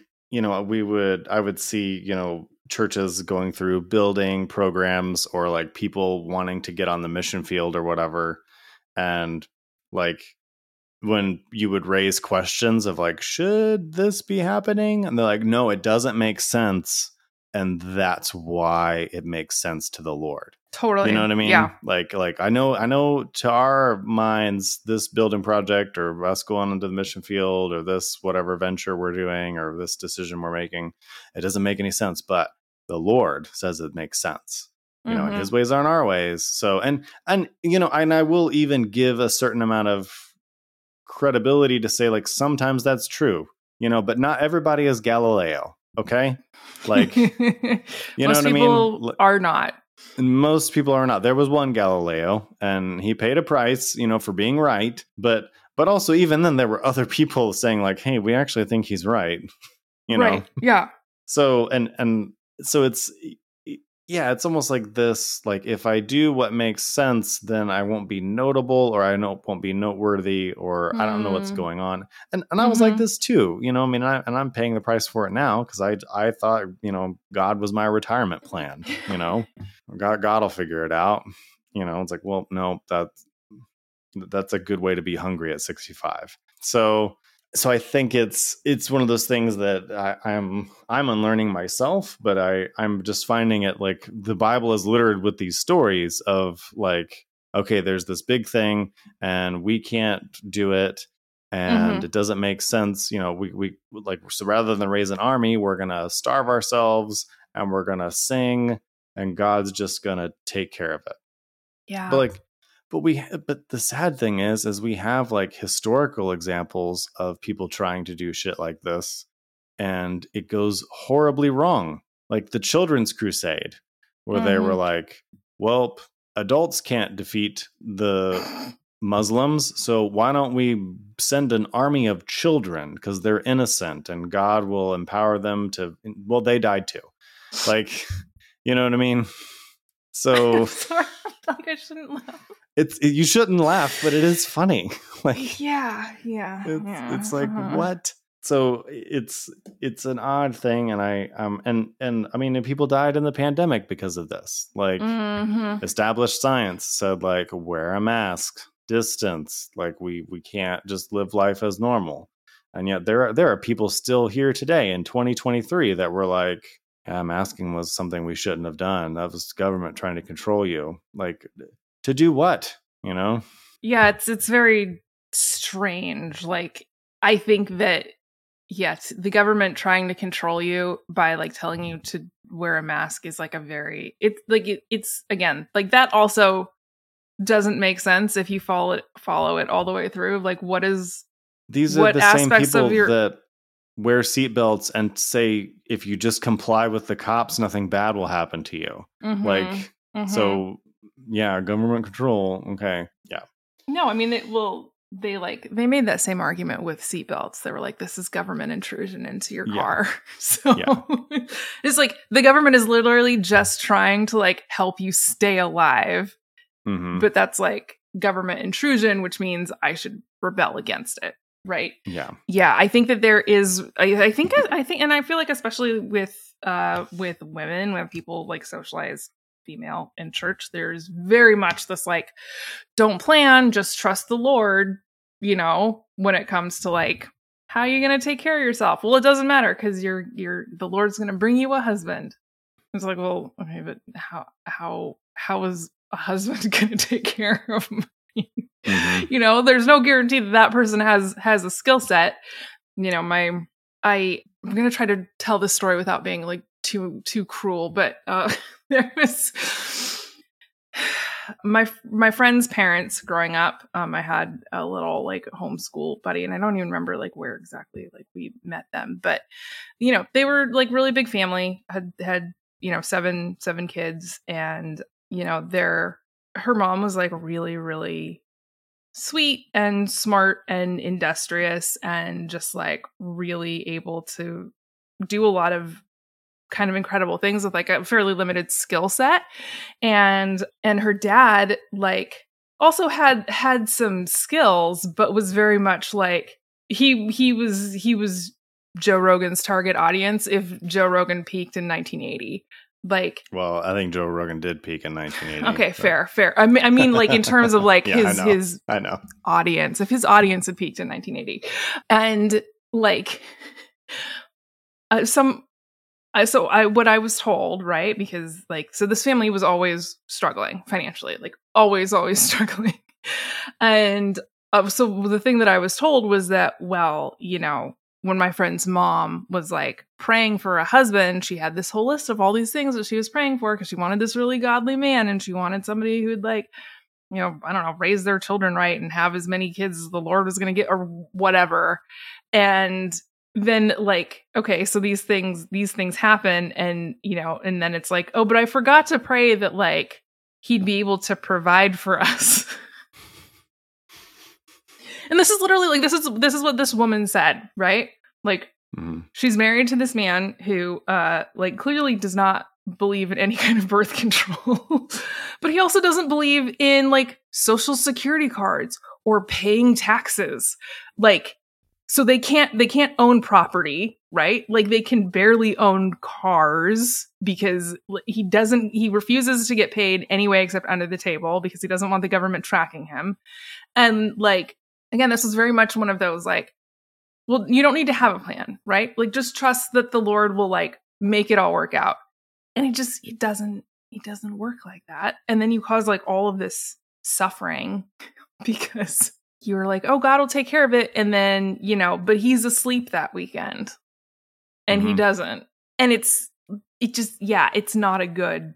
I would see, churches going through building programs or like people wanting to get on the mission field or whatever. And like when you would raise questions of like, should this be happening? And they're like, no, it doesn't make sense. And that's why it makes sense to the Lord. Totally. You know what I mean? Yeah. Like I know to our minds, this building project or us going into the mission field or this whatever venture we're doing or this decision we're making, it doesn't make any sense. But the Lord says it makes sense. And his ways aren't our ways. So, and I will even give a certain amount of credibility to say like, sometimes that's true, but not everybody is Galileo. Okay. Like, you know what I mean? Most people are not. Most people are not. There was one Galileo and he paid a price, for being right. But also even then there were other people saying like, hey, we actually think he's right. Right. Yeah. So, and so it's almost like this, like if I do what makes sense, then I won't be notable or won't be noteworthy or I don't know what's going on. And I was like this too, I'm paying the price for it now because I thought, God was my retirement plan, God will figure it out. It's like, well, no, that's a good way to be hungry at 65. So I think it's one of those things that I'm unlearning myself, but I'm just finding it like the Bible is littered with these stories of like, okay, there's this big thing and we can't do it and it doesn't make sense. We like, so rather than raise an army, we're going to starve ourselves and we're going to sing and God's just going to take care of it. Yeah. But the sad thing is we have like historical examples of people trying to do shit like this and it goes horribly wrong. Like the Children's Crusade, where they were like, well, adults can't defeat the Muslims, so why don't we send an army of children because they're innocent and God will empower them to, well, they died too. Like, you know what I mean? So sorry, like I shouldn't laugh. You shouldn't laugh, but it is funny. Like, yeah. It's like, what? So it's an odd thing. And I mean, people died in the pandemic because of this, like established science said, like, wear a mask, distance, like we can't just live life as normal. And yet there are people still here today in 2023 that were like, yeah, masking was something we shouldn't have done. That was government trying to control you. Like, to do what, Yeah, it's very strange. Like, I think that, yes, the government trying to control you by like telling you to wear a mask is like it's again, like that also doesn't make sense if you follow it all the way through. Like, these are the same people that wear seatbelts and say, if you just comply with the cops, nothing bad will happen to you. So yeah, government control. Okay. Yeah. No, I mean, it will, they made that same argument with seatbelts. They were like, this is government intrusion into your Yeah. car. So it's like the government is literally just trying to like help you stay alive. Mhm. But that's like government intrusion, which means I should rebel against it. Right. Yeah. Yeah. I think that there is, I think, and I feel like especially with women, when people like socialize female in church, there's very much this like, don't plan, just trust the Lord, you know, when it comes to like, how are you going to take care of yourself? Well, it doesn't matter because the Lord's going to bring you a husband. It's like, well, okay, but how is a husband going to take care of me? Mhm. You know, there's no guarantee that person has a skill set. You know, I'm going to try to tell this story without being like too cruel, but there was my friend's parents growing up. I had a little like homeschool buddy, and I don't even remember like where exactly like we met them, but you know, they were like really big family, had you know, seven kids, and you know, her mom was like really, really sweet and smart and industrious and just like really able to do a lot of kind of incredible things with like a fairly limited skill set. And her dad like also had some skills, but was very much like he was Joe Rogan's target audience if Joe Rogan peaked in 1980. Like, well, I think Joe Rogan did peak in 1980. Okay, fair. I mean, like in terms of like Yeah, his I know. audience, if his audience had peaked in 1980, and like what I was told, right? Because like, so this family was always struggling financially, like always struggling, and so the thing that I was told was that, well, you know, when my friend's mom was like praying for a husband, she had this whole list of all these things that she was praying for because she wanted this really godly man, and she wanted somebody who'd like, you know, I don't know, raise their children right and have as many kids as the Lord was going to get or whatever. And then like, okay, so these things happen, and you know, and then it's like, oh, but I forgot to pray that like he'd be able to provide for us. And this is literally like, this is what this woman said, right? Like, she's married to this man who, like, clearly does not believe in any kind of birth control, but he also doesn't believe in like social security cards or paying taxes. Like, so they can't own property, right? Like, they can barely own cars because he refuses to get paid anyway, except under the table, because he doesn't want the government tracking him. And like, again, this was very much one of those like, well, you don't need to have a plan, right? Like, just trust that the Lord will like make it all work out. And it doesn't work like that. And then you cause like all of this suffering because you're like, oh, God will take care of it. And then, you know, but he's asleep that weekend and he doesn't. And it's not a good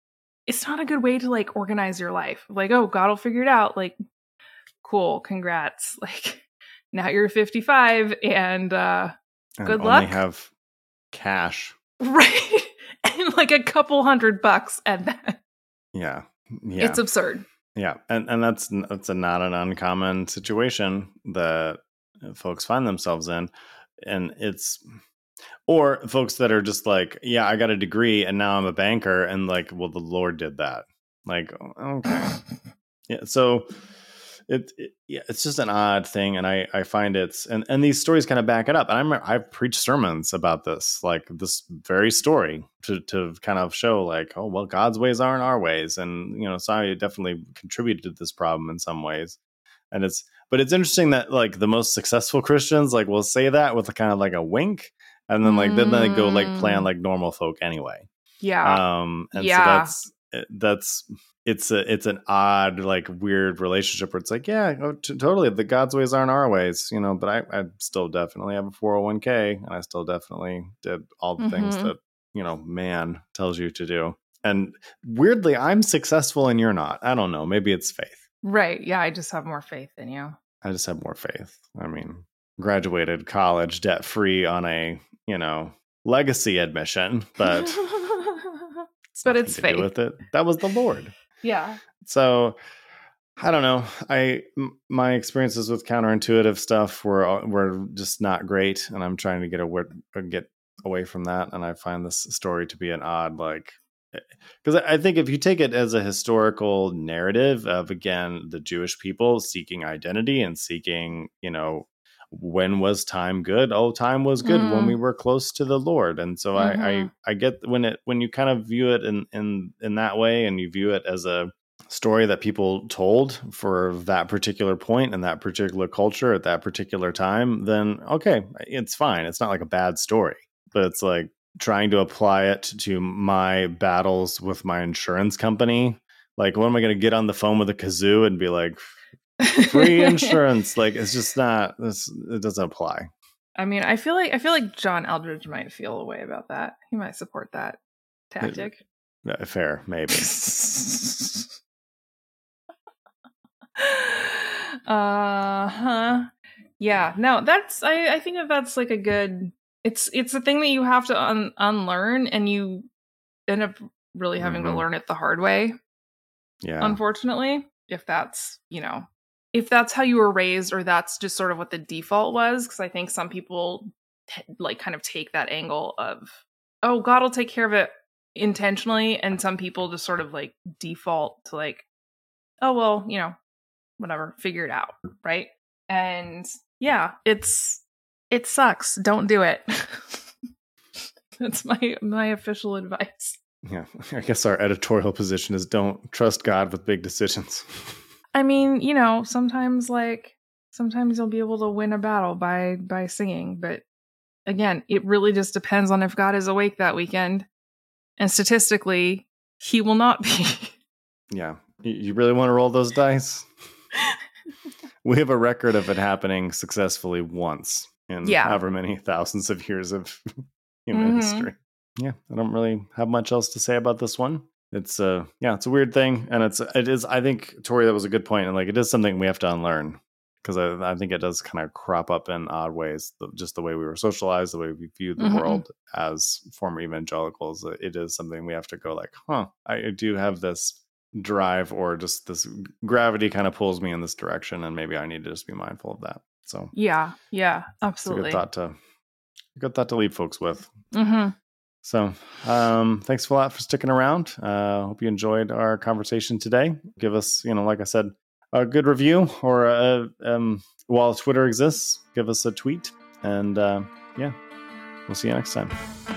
way to like organize your life. Like, oh, God will figure it out. Like, cool, congrats. Like, now you're 55 and good luck. Only have cash. Right. And like a couple $100 at that. Yeah. It's absurd. Yeah. And that's not an uncommon situation that folks find themselves in. And or folks that are just like, yeah, I got a degree and now I'm a banker, and like, well, the Lord did that. Like, okay. Yeah. So it's just an odd thing, and I find and these stories kind of back it up. And I've preached sermons about this, like this very story, to kind of show like, oh well, God's ways aren't our ways, and you know, so I definitely contributed to this problem in some ways. But it's interesting that like the most successful Christians like will say that with a kind of like a wink, and then like then they go like plan like normal folk anyway. Yeah. And so it's an odd, like weird relationship where it's like, yeah, totally. The God's ways aren't our ways, you know, but I still definitely have a 401k, and I still definitely did all the things that, you know, man tells you to do. And weirdly, I'm successful and you're not. I don't know. Maybe it's faith. Right. Yeah. I just have more faith than you. I just have more faith. I mean, graduated college debt free on a, you know, legacy admission, but but it's faith with it. That was the Lord. Yeah. So I don't know. My experiences with counterintuitive stuff were just not great, and I'm trying to get away from that. And I find this story to be an odd, like, because I think if you take it as a historical narrative of, again, the Jewish people seeking identity and seeking, when was time good? Oh, time was good when we were close to the Lord. And so I get when you kind of view it in that way, and you view it as a story that people told for that particular point and that particular culture at that particular time, then okay, it's fine. It's not like a bad story, but it's like trying to apply it to my battles with my insurance company. Like, when am I going to get on the phone with a kazoo and be like, free insurance? Like, it's just not, it doesn't apply. I mean, I feel like John Eldridge might feel a way about that. He might support that tactic. Fair, maybe. Yeah, no, I think that's like a good, it's a thing that you have to unlearn, and you end up really having to learn it the hard way. Yeah. Unfortunately, if that's how you were raised, or that's just sort of what the default was. Because I think some people like kind of take that angle of, oh, God will take care of it intentionally. And some people just sort of like default to like, oh, well, whatever, figure it out. Right. And yeah, it sucks. Don't do it. That's my official advice. Yeah. I guess our editorial position is don't trust God with big decisions. I mean, sometimes you'll be able to win a battle by singing, but again, it really just depends on if God is awake that weekend. And statistically, he will not be. Yeah. You really want to roll those dice? We have a record of it happening successfully once in however many thousands of years of human history. Yeah, I don't really have much else to say about this one. It's it's a weird thing, and it is. I think, Tori, that was a good point, and like, it is something we have to unlearn, because I think it does kind of crop up in odd ways. Just the way we were socialized, the way we viewed the world as former evangelicals, it is something we have to go like, I do have this drive, or just this gravity kind of pulls me in this direction, and maybe I need to just be mindful of that. So yeah, absolutely. It's a good thought to leave folks with. So thanks a lot for sticking around. Hope you enjoyed our conversation today. Give us, like I said, a good review, or while Twitter exists, give us a tweet, and we'll see you next time.